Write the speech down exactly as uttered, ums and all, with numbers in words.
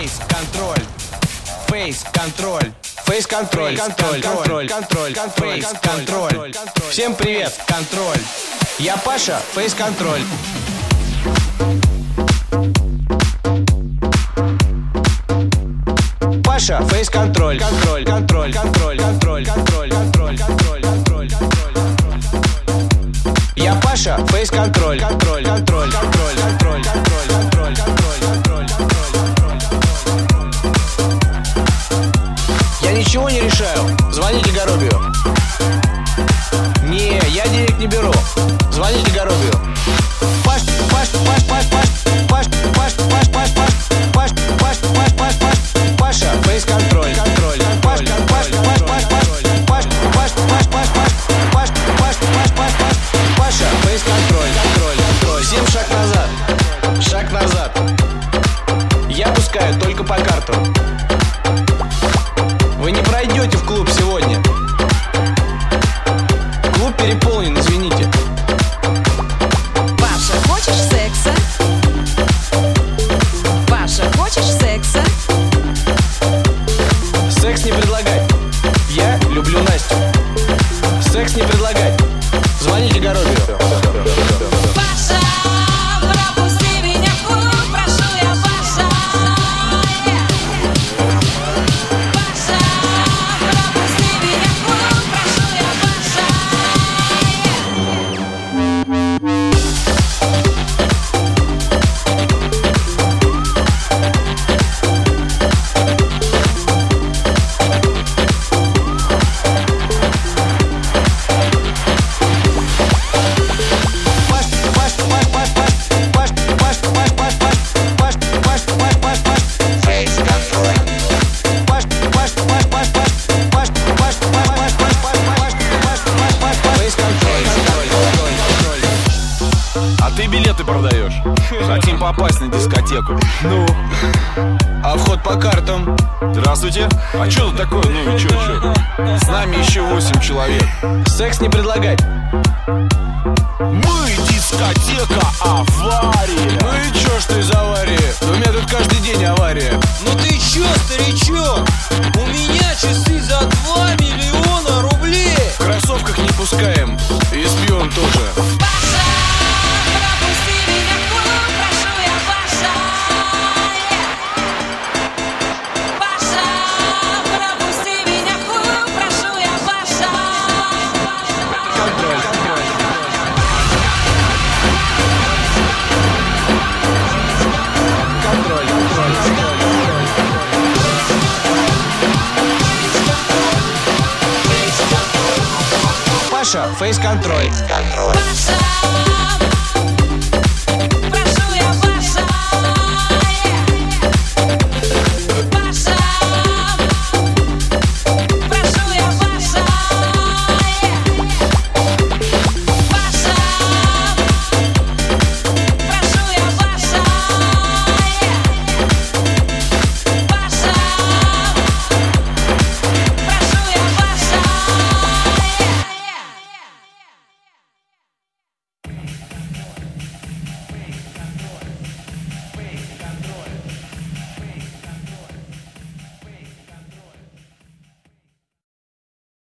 Фейс-контроль. Фейс-контроль. Фейс-контроль. Контроль. Контроль. Контроль. Фейс-контроль. Всем привет. Контроль. Я Паша. Фейс-контроль. Паша. Фейс-контроль. Контроль. Контроль. Контроль. Контроль. Контроль. Контроль. Контроль. Контроль. Я Паша. Фейс-контроль. Контроль. Контроль. Контроль. Контроль. Контроль. Контроль. Контроль. Контроль. Я ничего не решаю. Звоните Горобию. Не, я денег не беру. Звоните Горобию. Паш, Паш, Паш, Паш, Паш, Паш, Паш, Паш, Паш, Паш, Паш, Паш, Паш, Паш, Паш, Паша, фейс-контроль, контроль, Паш, Паш, Паш, Паш, Паш, Паш, Паш, Паш, Паш, Паш, Паш, Паш, Паш, Паш, Паш, Паша, фейс-контроль, контроль, контроль. Всем шаг назад, шаг назад. Я пускаю только по картам. Вы не пройдете в клуб сегодня. Клуб переполнен, извините. Паша, хочешь секса? Паша, хочешь секса? Секс не предлагать. Я люблю Настю. Секс не предлагать. Звоните Горобию. Паша, пропусти меня в клуб, прошу я, Паша. Паша, пропусти меня в клуб, прошу я, Паша. А ты билеты продаешь? Хотим попасть на дискотеку. Ну, а вход по картам? Здравствуйте. А что тут такое? Ну и чё, чё? С нами еще восемь человек. Секс не предлагать. Мы дискотека авария. Ну и чё, что из аварии? Да у меня тут каждый день авария. Ну ты чё, старичок? У меня часы за два миллиона рублей. В кроссовках не пускаем. И с пьем тоже. Паша, пропусти меня в клуб, прошу я, Паша. Паша, пропусти меня в клуб, прошу я, Паша. Контроль, контроль. Контроль, контроль, контроль. Паша, фейс-контроль. Паша.